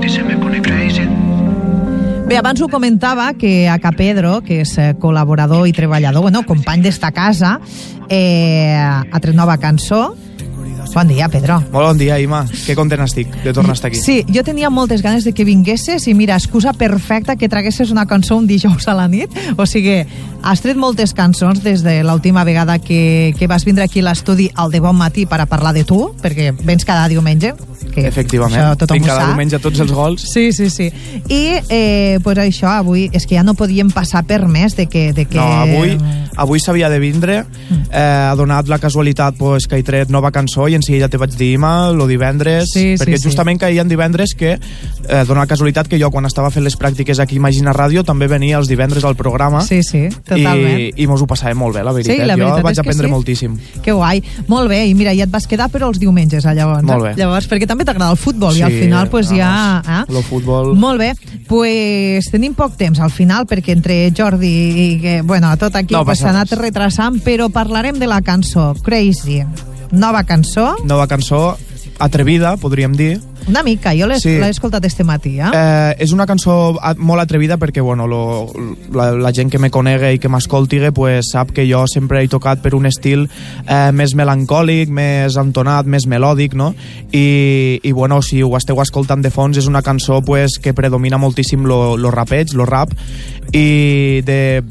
Bé, abans ho comentava que Acapedro, que és col·laborador i treballador, company d'esta casa, ha tret nova cançó. Bon dia, Pedro. Molt bon dia, Ima. Que content estic de tornar a estar aquí. Sí, jo tenia moltes ganes de que vinguessis i mira, excusa perfecta que traguessis una cançó un dijous a la nit. O sigui, has tret moltes cançons des de l'última vegada que vas vindre aquí a l'estudi al De Bon Matí per a parlar de tu, perquè vens cada diumenge. Efectivament, tinc cada diumenge tots els gols. Sí. I pues això, avui és que ja no podíem passar per més de que... No, avui s'havia de vindre. Ha donat la casualitat pues, que he tret nova cançó i en seguida te vaig dir, Ima, lo divendres, perquè justament caien divendres que dona la casualitat que jo quan estava fent les pràctiques aquí a Imagina Ràdio també venia els divendres al programa. Sí, totalment. I mos ho passàvem molt bé, la veritat. Sí, la veritat jo vaig aprendre moltíssim. Que guai. Molt bé, i mira, ja et vas quedar però els diumenges, llavors. Molt bé. Llavors, perquè també t'agrada el futbol i al final pues ja... El futbol... Molt bé, pues tenim poc temps al final perquè entre Jordi i que, tot aquí s'ha anat retrasant, però parlarem de la cançó Crazy. Nova cançó, atrevida, podríem dir. Una mica, jo l'he escoltat este matí. És una cançó molt atrevida perquè la gent que me conegui i que m'escolti pues, sap que jo sempre he tocat per un estil més melancòlic, més entonat, més melòdic, no? I si ho esteu escoltant de fons, és una cançó pues, que predomina moltíssim lo rapeig, lo rap, i de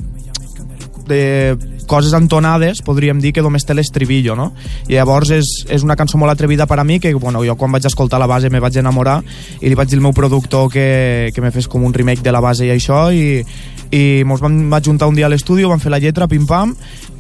coses entonades, podríem dir que només té l'estribillo, no? I llavors és una cançó molt atrevida per a mi, que jo quan vaig escoltar la base me vaig enamorar i li vaig dir al meu productor que me fes com un remake de la base i això, i mos vaig juntar un dia a l'estudi, vam fer la lletra, pim-pam,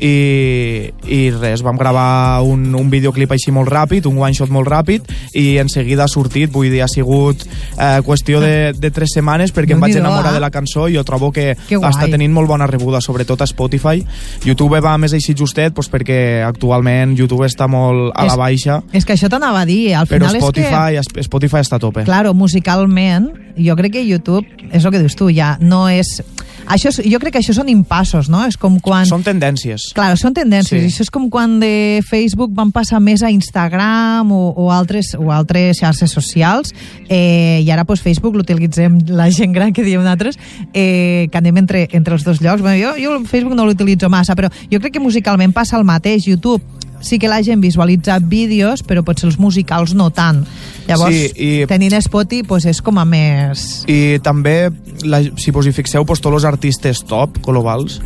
i res, vam gravar un videoclip així molt ràpid, un one-shot molt ràpid, i en seguida ha sortit, vull dir, ha sigut qüestió de 3 setmanes perquè em vaig enamorar de la cançó i jo trobo que està tenint molt bona rebuda, sobretot a Spotify. YouTube va més així justet perquè actualment YouTube està molt a la baixa. És que això t'anava a dir, al final Spotify està a tope. Claro, musicalment, jo crec que YouTube, és el que dius tu, ja no és... jo crec que això són impassos, no? És com quan... Són tendències. Claro, són tendències. Sí. Això és com quan de Facebook van passar més a Instagram o altres xarxes socials, i ara pues, Facebook l'utilitzem la gent gran que diem nosaltres, que anem entre els dos llocs. Jo Facebook no l'utilitzo massa, però jo crec que musicalment passa el mateix. YouTube sí que la gent visualitza vídeos, però potser els musicals no tant. Llavors, tenint Spotify, pues, és com a més... I també, si vos hi fixeu, pues, tots els artistes top, globals,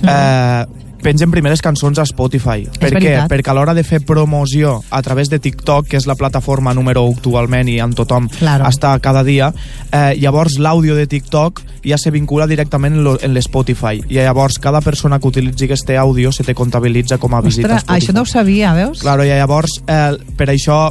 pengen primeres cançons a Spotify. Per què? Perquè a l'hora de fer promoció a través de TikTok, que és la plataforma número 1 actualment i amb tothom està cada dia, llavors l'àudio de TikTok ja se vincula directament en l'Spotify. I llavors cada persona que utilitzi aquest àudio se te comptabilitza com a visita a Spotify. Això no ho sabia, veus? Claro, i llavors per això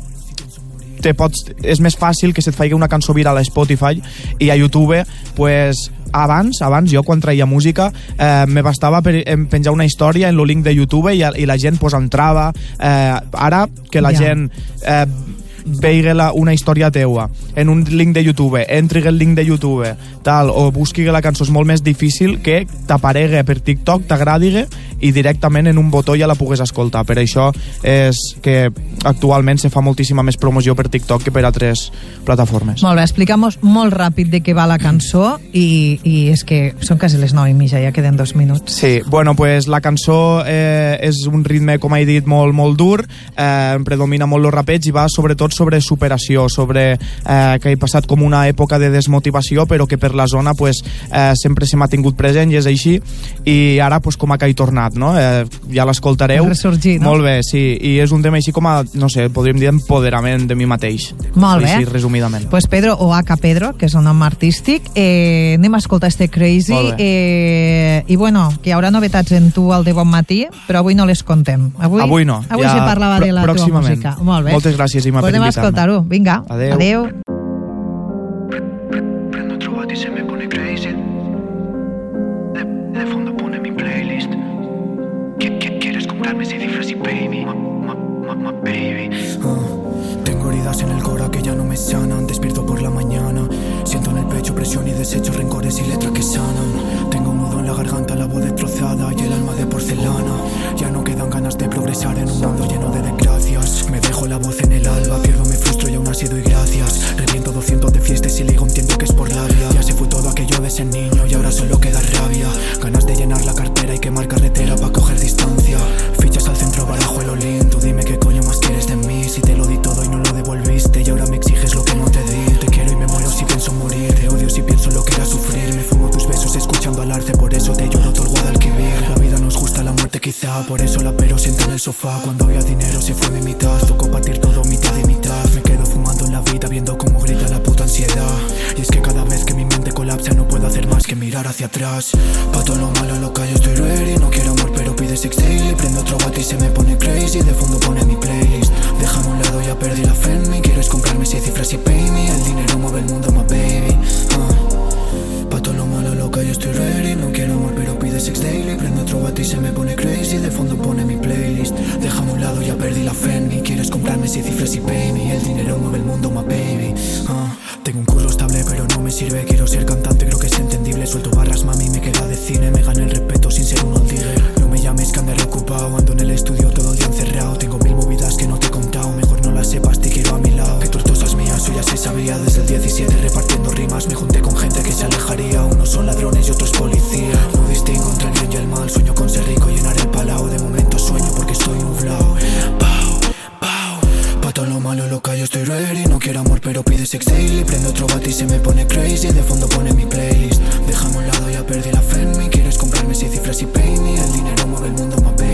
és més fàcil que se't faci una cançó viral a Spotify, i a YouTube pues, abans jo quan traia música me bastava per penjar una història en el link de YouTube i la gent pues, entrava. Ara que la gent veigui una història teua en un link de YouTube, entri el link de YouTube o busqui la cançó, és molt més difícil que t'aparegui per TikTok, t'agradi i directament en un botó ja la pugues escoltar. Per això és que actualment se fa moltíssima més promoció per TikTok que per altres plataformes. Molt bé, explica'm-nos molt ràpid de què va la cançó i és que són quasi les 9:30, ja queden 2 minuts. Sí, pues la cançó és un ritme, com he dit, molt, molt dur, predomina molt el rapeig i va sobretot sobre superació, sobre que he passat com una època de desmotivació, però que per la zona pues, sempre se m'ha tingut present i és així, i ara pues, com a que he tornat, no? Ja l'escoltareu. Ressorgir, no? Molt bé, sí, i és un tema així com a, no sé, podríem dir empoderament de mi mateix. Molt bé. Així, resumidament. Pues Pedro, o Acapedro, que és un nom artístic, anem a escoltar este Crazy, i que hi haurà novetats en tu al De Bon Matí, però avui no les contem. Avui no. Avui ja se parlava de la teva música. Molt bé. Moltes gràcies, Ima, per invitar-me. Podem escoltar-ho. Vinga. Adeu. Prendo otro bate y se me pone crazy. De fondo pone mi playlist. ¿Quieres comprarme ese disfraz y baby? My baby. Tengo heridas en el cora que ya no me sanan. Despierto por la mañana. Siento en el pecho presión y desecho, rencores y letras que sanan. Tengo un nudo en la garganta, la voz destrozada y el alma de porcelana. Ya no quedan ganas de progresar en un mundo lleno de desgracias. Me dejo la voz en el alba, pierdo, me frustro y aún así doy gracias. Reviento 200 de fiestas y ligo un va. Por eso la pero siento en el sofá. Cuando había dinero se fue mi mitad. Tocó partir todo mitad y mitad. Me quedo fumando en la vida viendo cómo grita la puta ansiedad. Y es que cada vez que mi mente colapsa no puedo hacer más que mirar hacia atrás. Pa' todo lo malo lo callo, estoy ready. No quiero amor pero pide sex daily. Prendo otro bate y se me pone crazy. De fondo pone mi playlist. Déjame a un lado, ya perdí la fe en mí. Quieres comprarme 6 cifras y pay me. El dinero mueve el mundo, my baby. Pa' todo lo malo loca yo estoy ready. No quiero amor pero pide sex daily. Prendo otro bate y se me pone crazy. De fondo pone mi playlist. Déjame a un lado, ya perdí la fe en mí. Quieres comprarme 6 cifras y pay me. El dinero mueve el mundo, my baby. Tengo un curro estable pero no me sirve. Quiero ser cantante, creo que es entendible. Suelto barras, mami, me queda de cine. Me gané el respeto sin ser un old digger. No me llames que ande reocupado. Ando en el estudio todo el día encerrado. Tengo 1000 movidas que no te he contado. Mejor no las sepas, te quiero a mi lado. Que tortosas mías, eso ya se sabía. Desde el 17 repartiendo rimas. Me junté con gente que se alejaría. Unos son ladrones y otros policías. No distingo entre el bien y el mal. Sueño con ser rico, llenar el palau. De momento sueño porque estoy nublado. Pa' todo lo malo lo callo, estoy ready. No quiero amor pero pide sex daily. Prendo otro bate y se me pone crazy. De fondo pone mi playlist. Déjame a un lado, ya perdí la fe en mí. Quieres comprarme 6 cifras y pay me. El dinero mueve el mundo, my baby.